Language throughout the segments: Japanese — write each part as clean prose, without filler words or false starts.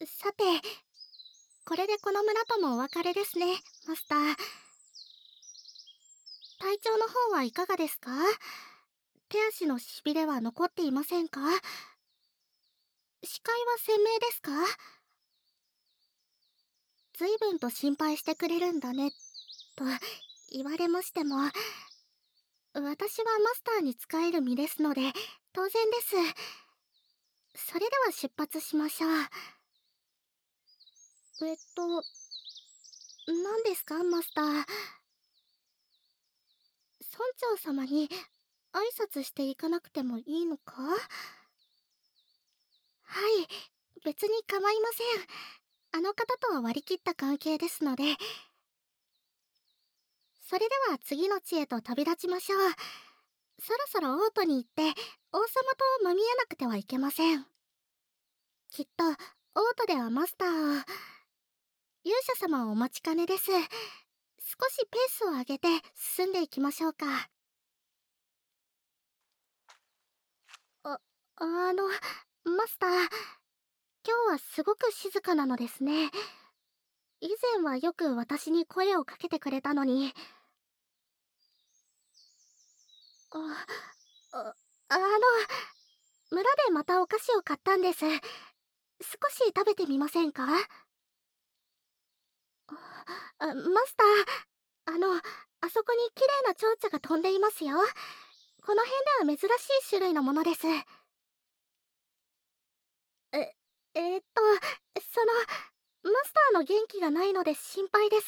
さて、これでこの村ともお別れですね、マスター。体調の方はいかがですか？手足のしびれは残っていませんか？視界は鮮明ですか？随分と心配してくれるんだね、と言われましても、私はマスターに仕える身ですので、当然です。それでは出発しましょう。何ですか、マスター。村長様に挨拶していかなくてもいいのか？はい、別に構いません。あの方とは割り切った関係ですので。それでは次の地へと飛び立ちましょう。そろそろ王都に行って王様とまみえなくてはいけません。きっと王都ではマスターを、勇者様をお待ちかねです。少しペースを上げて進んでいきましょうか。あマスター、今日はすごく静かなのですね。以前はよく私に声をかけてくれたのに。あ、あ村でまたお菓子を買ったんです。少し食べてみませんか？マスター、あそこに綺麗な蝶々が飛んでいますよ。この辺では珍しい種類のものです。え、マスターの元気がないので心配です。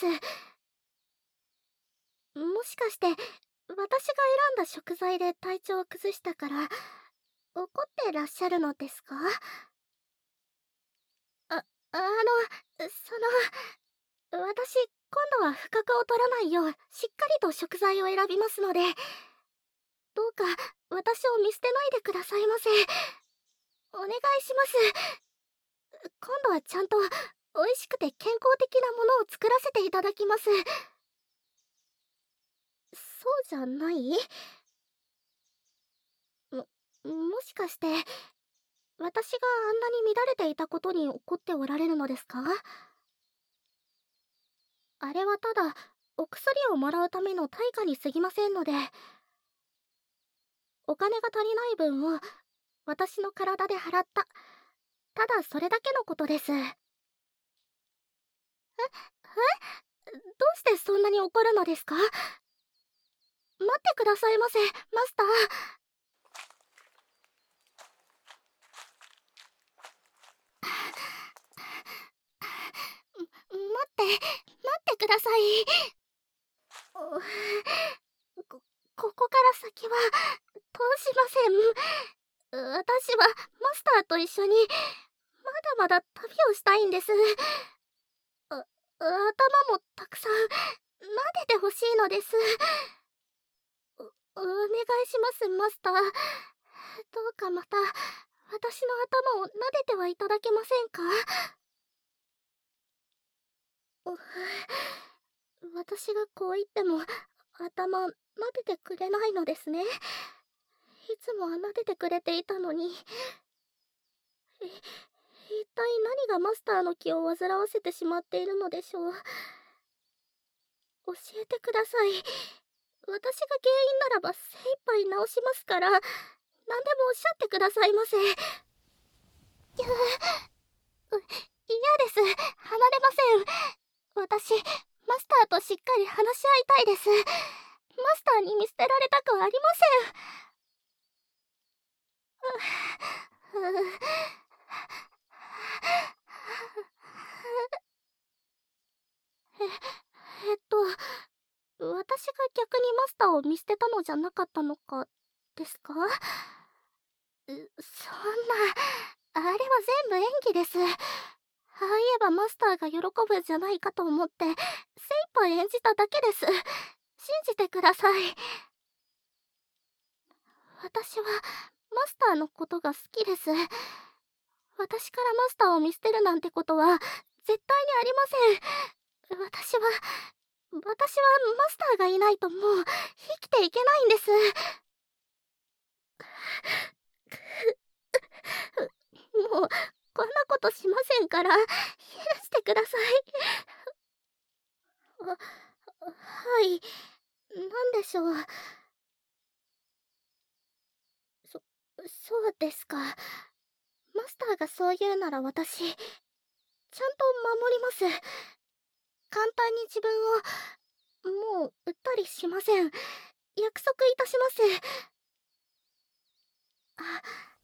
もしかして、私が選んだ食材で体調を崩したから、怒ってらっしゃるのですか？あ、私、今度は不覚を取らないよう、しっかりと食材を選びますので、どうか、私を見捨てないでくださいませ。お願いします。今度はちゃんと、美味しくて健康的なものを作らせていただきます。そうじゃない？もしかして、私があんなに乱れていたことに怒っておられるのですか？あれはただ、お薬をもらうための対価に過ぎませんので、お金が足りない分を私の体で払った。ただそれだけのことです。どうしてそんなに怒るのですか？待ってくださいませ、マスター。待ってください。こ、ここから先は通しません。私はマスターと一緒にまだまだ旅をしたいんです。頭もたくさん撫でてほしいのです。お願いします、マスター。どうかまた私の頭を撫でてはいただけませんか？私がこう言っても頭撫でてくれないのですね。いつもは撫でてくれていたのに。一体何がマスターの気を煩わせてしまっているのでしょう。教えてください。私が原因ならば精一杯治しますから、何でもおっしゃってくださいませ。嫌です。離れません。私、マスターとしっかり話し合いたいです。マスターに見捨てられたくありません。え、えっと、私が逆にマスターを見捨てたのじゃなかったのか、ですか？そんな、あれは全部演技です。ああ言えばマスターが喜ぶんじゃないかと思って、精一杯演じただけです。信じてください。私は、マスターのことが好きです。私からマスターを見捨てるなんてことは、絶対にありません。私はマスターがいないともう生きていけないんです。もうこんなことことしませんから、許してください。はい、なんでしょう。そうですか。マスターがそう言うなら私、ちゃんと守ります。簡単に自分を、もう、売ったりしません。約束いたします。あ、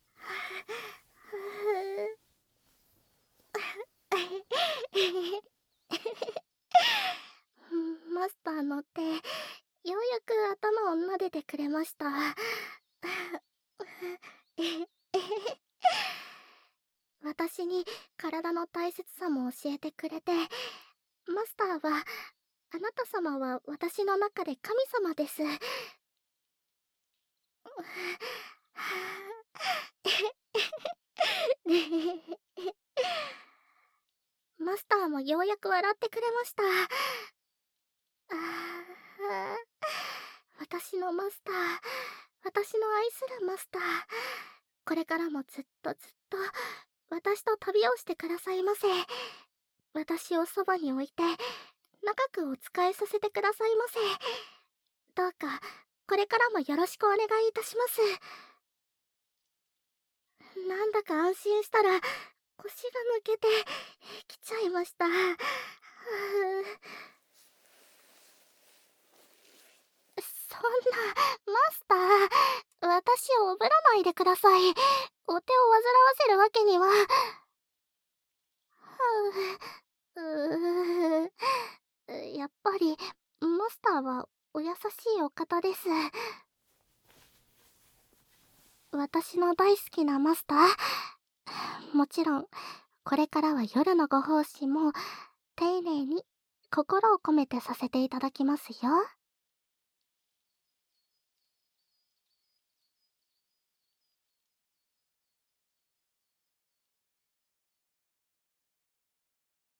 マスターの手、ようやく頭を撫でてくれました。私に体の大切さも教えてくれて、マスターは、あなた様は私の中で神様です。マスターもようやく笑ってくれました。私のマスター、私の愛するマスター、これからもずっとずっと私と旅をしてくださいませ。私をそばに置いて長くお仕えさせてくださいませ。どうかこれからもよろしくお願いいたします。なんだか安心したら腰が抜けてきちゃいました。そんな、マスター、私をおぶらないでください。お手を煩わせるわけには。やっぱり、マスターはお優しいお方です。私の大好きなマスター。もちろん、これからは夜のご奉仕も、丁寧に、心を込めてさせていただきますよ。